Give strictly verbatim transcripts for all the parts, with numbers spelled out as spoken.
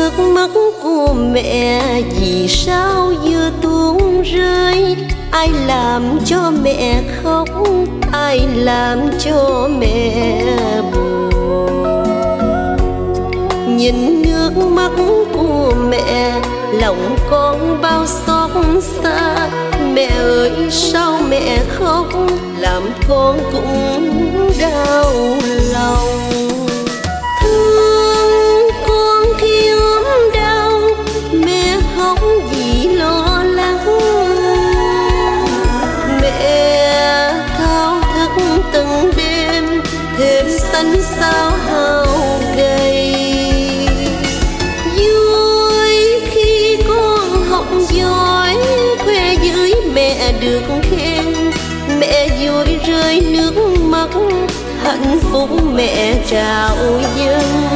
nước mắt của mẹ vì sao vừa tuôn rơi? Ai làm cho mẹ khóc, ai làm cho mẹ buồn? Nhìn nước mắt của mẹ, lòng con bao xót xa. Mẹ ơi sao mẹ khóc, làm con cũng đau lòng. Thương con khi ốm đau, mẹ khóc vì lo lắng. Mẹ thao thức từng đêm, thêm xanh xao hao gầy. Vui khi con học giỏi, khoe với mẹ được khen. Mẹ vui rơi nước mắt, hạnh phúc mẹ trao dâng.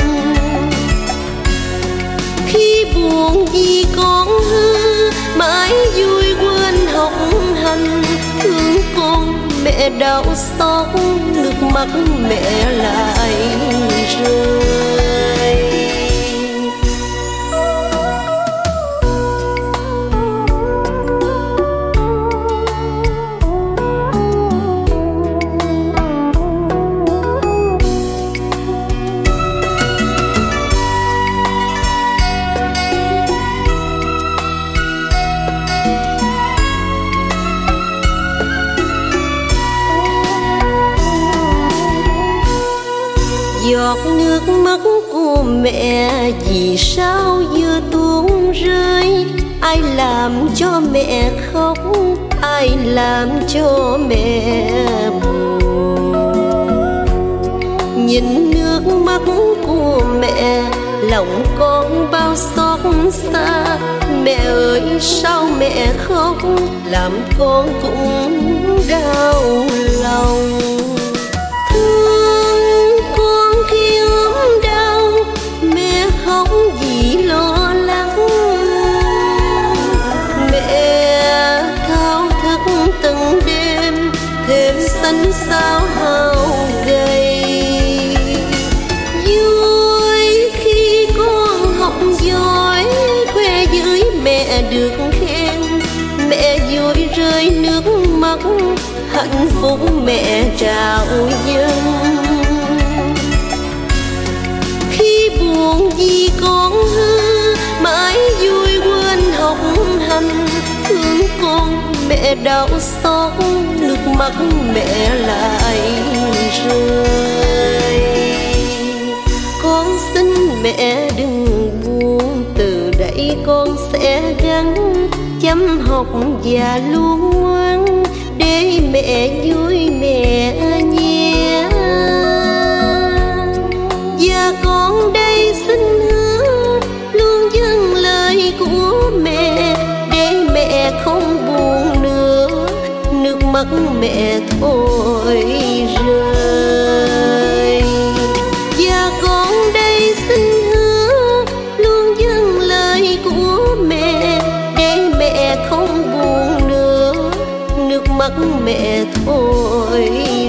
Khi buồn vì con hư, mãi vui quên học hành. Thương con mẹ đau xót, nước mắt mẹ lại rơi. Giọt nước mắt của mẹ vì sao vừa tuôn rơi? Ai làm cho mẹ khóc, ai làm cho mẹ buồn? Nhìn nước mắt của mẹ, lòng con bao xót xa. Mẹ ơi sao mẹ khóc, làm con cũng đau lòng. Vì lo lắng, mẹ thao thức từng đêm, thêm xanh xao hao gầy. Vui khi con học giỏi, khoe với mẹ được khen. Mẹ vui rơi nước mắt, hạnh phúc mẹ trao dâng. Khi buồn vì con hư, mãi vui quên học hành. Thương con mẹ đau xót, nước mắt mẹ lại rơi. Con xin mẹ đừng buồn, từ đây con sẽ gắng chăm học và luôn ngoan, để mẹ vui mẹ nhé. Và con đây xin hứa luôn dâng lời của mẹ, để mẹ không buồn nữa, nước mắt mẹ thôi rơi. Và con đây xin hứa luôn dâng lời của mẹ, để mẹ không buồn nữa, nước mắt mẹ thôi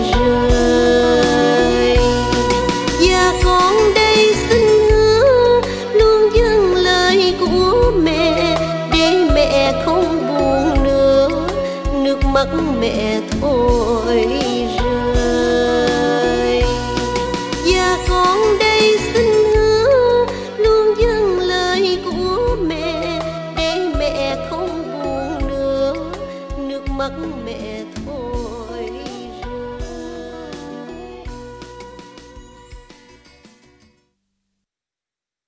rơi. Và con đây xin hứa luôn dâng lời của mẹ, để mẹ không buồn nữa, nước mắt mẹ thôi rơi. Và con đây xin hứa luôn dâng lời của mẹ, để mẹ không buồn nữa, nước mắt mẹ